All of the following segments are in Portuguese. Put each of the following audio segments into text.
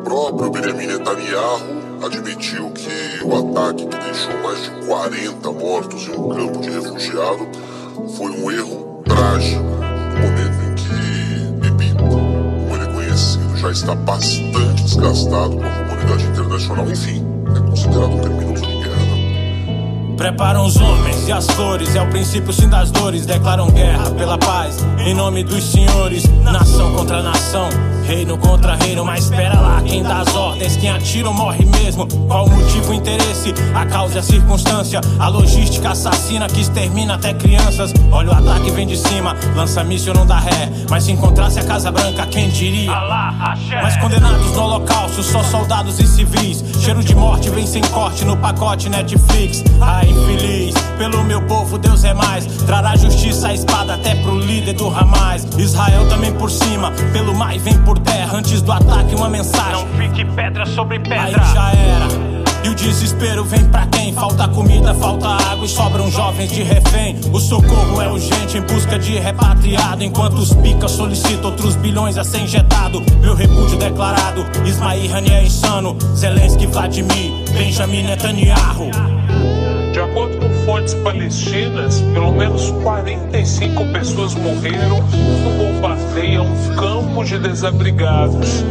próprio Benjamin Netanyahu admitiu que o ataque que deixou mais de 40 mortos em um campo de refugiado foi um erro trágico no momento em que Bibi, como ele é conhecido, já está bastante desgastado com a comunidade internacional. Enfim, é considerado um criminoso de guerra. Preparam os homens e as flores, é o princípio sim das dores. Declaram guerra pela paz, em nome dos senhores. Nação contra nação, reino contra reino. Mas espera lá, quem dá as ordens, quem atira ou morre mesmo. Qual o motivo, o interesse, a causa e a circunstância. A logística assassina que extermina até crianças. Olha o ataque vem de cima, lança míssil não dá ré. Mas se encontrasse a Casa Branca, quem diria? Mas condenados no holocausto, só soldados e civis. Cheiro de morte vem sem corte no pacote Netflix. Ai, infeliz, pelo meu povo Deus é mais. Trará justiça, a espada até pro líder do Hamas. Israel também por cima, pelo mar e vem por terra. Antes do ataque uma mensagem: não fique pedra sobre pedra. Aí já era. E o desespero vem pra quem? Falta comida, falta água e sobram jovens de refém. O socorro é urgente em busca de repatriado. Enquanto os picas solicitam outros bilhões a ser injetado. Meu repúdio declarado, Ismail Haniyeh é insano. Zelensky, Vladimir, Benjamin Netanyahu. De acordo com fontes palestinas, pelo menos 45 pessoas morreram no bombardeio a um campo de desabrigados.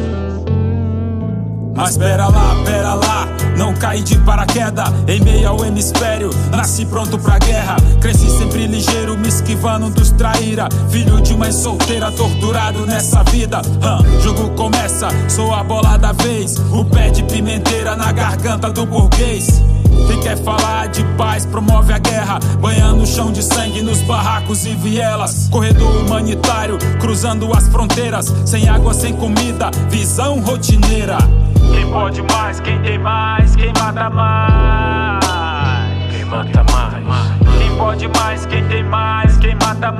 Mas pera lá, não caí de paraquedas em meio ao hemisfério. Nasci pronto pra guerra, cresci sempre ligeiro, me esquivando dos traíra. Filho de mãe solteira, torturado nessa vida. Jogo começa, sou a bola da vez. O pé de pimenteira na garganta do burguês. Quem quer falar de paz promove a guerra, banhando o chão de sangue nos barracos e vielas. Corredor humanitário, cruzando as fronteiras. Sem água, sem comida, visão rotineira. Quem pode mais, quem tem mais, quem mata mais. Quem mata mais. Quem pode mais, quem tem mais, quem mata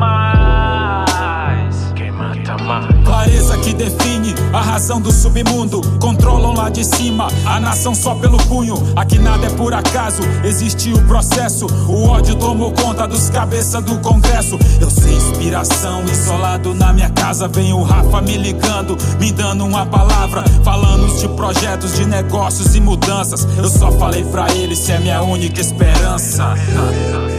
mais. Quem mata mais. Clareza que define a razão do submundo. Controlam lá de cima a nação só pelo punho. Aqui nada é por acaso, existe o processo. O ódio tomou conta dos cabeças do congresso. Eu sem inspiração, isolado na minha casa. Vem o Rafa me ligando, me dando uma palavra, falando de projetos, de negócios e mudanças. Eu só falei pra ele, se é minha única esperança.